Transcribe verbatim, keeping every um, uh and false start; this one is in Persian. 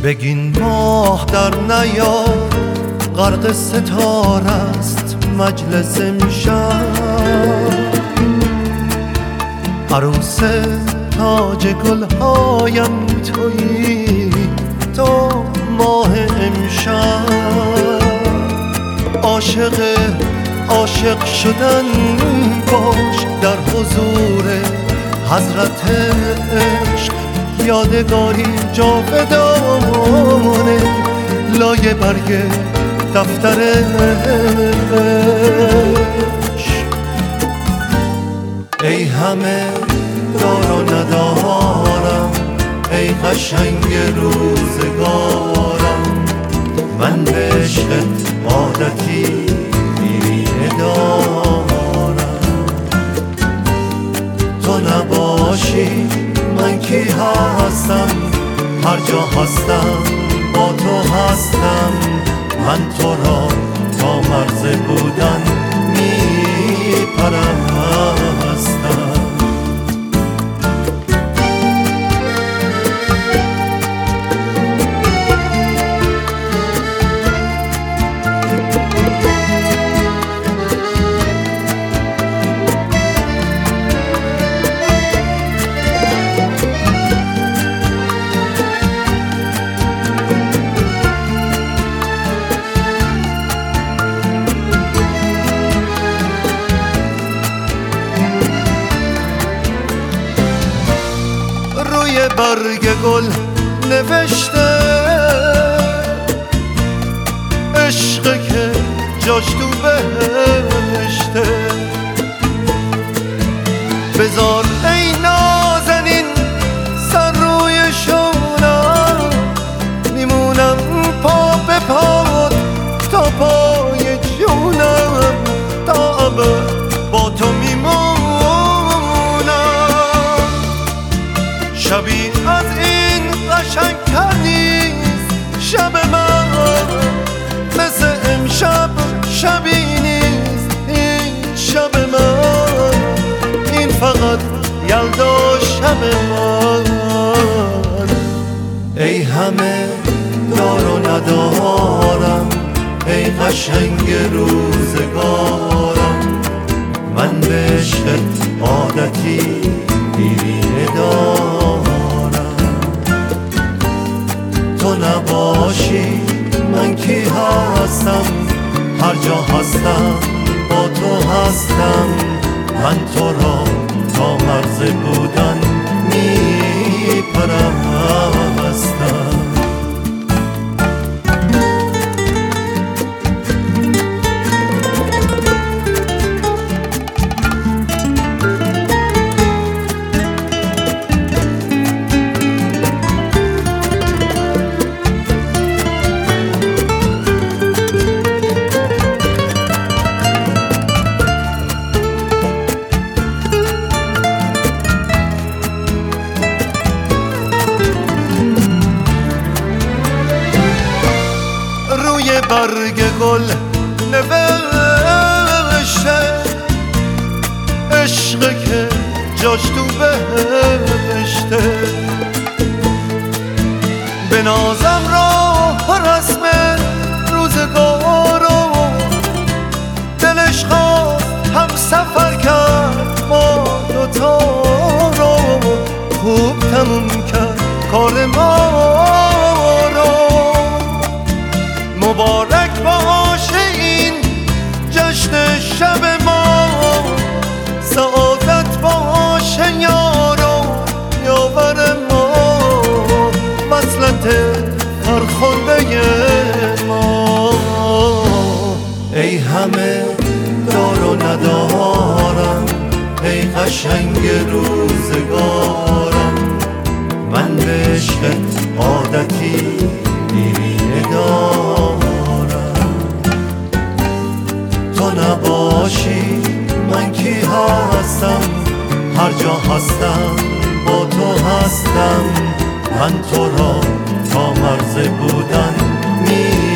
بگین ماه در نیاد غرق ستاره است مجلس امشب، عروس تاج گلهایم تویی تو ماه امشب. عاشق عاشق شدن باش در حضور حضرت عشق، یادگاری جاودانه لایه برگ دفتر عشق. ای همه دار و ندارم، ای قشنگ روزگارم، من به عشقت عادتی دیرینه دارم. تو نباشی من کی هستم، هر جا هستم با تو هستم. من تو را تا مرز بودن می پرستم. برگ گل نوشته عشق که جاش تو بهشته. بذار ای نازنین سر روی شونم، میمونم پا به پات تا پای جونم، تا ابد با تو میمونم. شبی از این قشنگتر نیست شب من، مثل امشب شبی نیست این شب من. این فقط یلدا شب من. ای همه دار و ندارم، ای قشنگ روزگارم، من به عشقت عادتی دیرینه دارم. تو نباشی من کی هستم، هر جا هستم با تو هستم. من تو را تا مرز بودن می پرستم. برگ گل نوشته عشق که جاش تو بهشته. به نازم راه رسم روزگارو، دلش خواست هم سفر کرد ما دوتا رو، خوب تموم کرد کار ما رو. مبارک باشه این جشن شب ما، سعادت باشه یارو یاور ما، وصلت فرخنده ما. ای همه دار و ندارم، ای قشنگ روزگارم، من به عشقت عادتی دیرینه دارم. تو نباشی من کی هستم، هر جا هستم با تو هستم. من تو را تا مرز بودن می